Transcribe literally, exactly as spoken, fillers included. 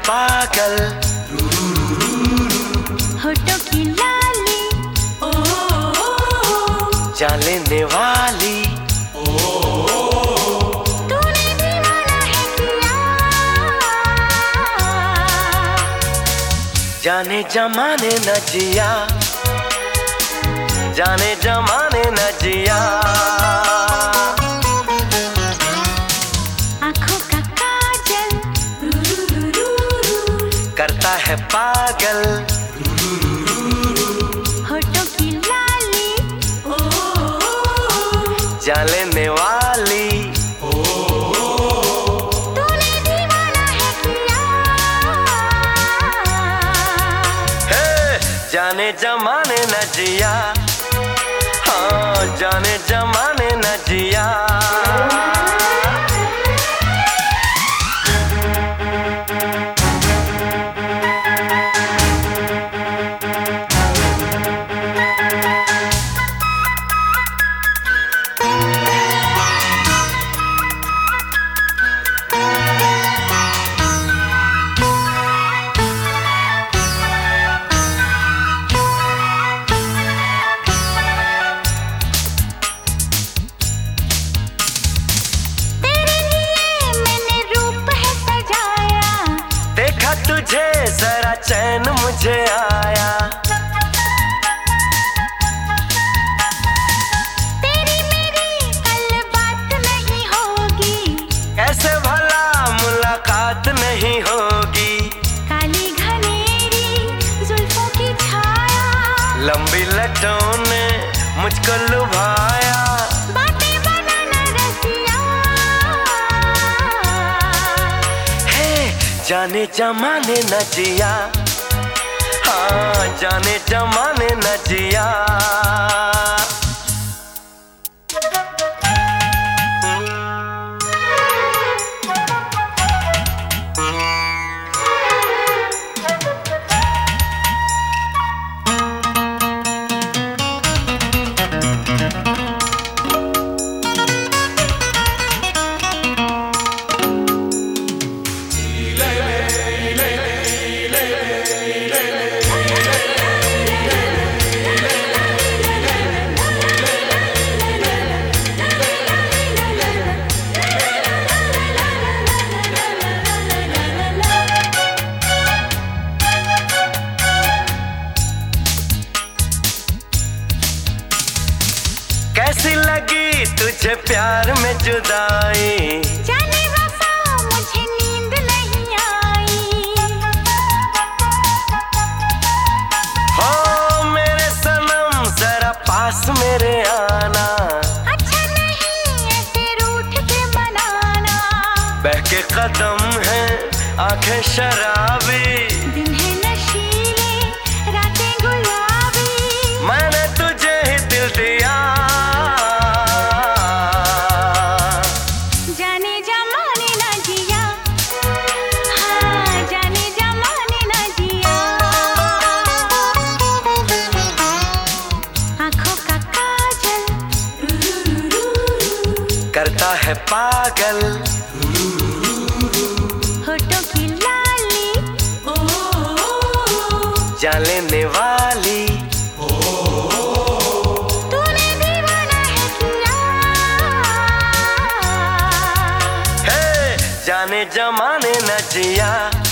पागल, होठों की लाली, ओ, ओ, ओ, जान लेने वाली, ओ, तूने दीवाना है किया, जाने जमाने न जिया, जाने जमाने न जिया। आँखों का काजल, करता है पागल, होठों की लाली, ओ, जान लेने वाली, तूने दीवाना है किया, हे जाने जमाने न जिया, हाँ जाने जमाने न जिया। तुझे जरा चैन मुझे आया, तेरी मेरी कल बात नहीं होगी, कैसे भला मुलाकात नहीं होगी। काली घनेरी जुल्फों की छाया, लंबी लटों ने मुझको लुभाया, बातें बनाना रसिया, जाने जमाने न जिया, हाँ जाने जमाने न जिया। कैसी लगी तुझे प्यार में जुदाई, जाने वफा मुझे नींद नहीं आई, हो मेरे सनम जरा पास मेरे आना, अच्छा नहीं ऐसे रूठ के मनाना, बहके कदम है आंखें शराबी, दिन है नशीले रातें गुलाबी, मैंने तुझे ही दिल दिया, जाने जमाने ना जिया, हाँ जाने जमाने ना जिया। आँखों का काजल, करता है पागल, होठों की लाली, ओ, जान लेने वाली, तूने दीवाना है किया, हे जाने जमाने न जिया।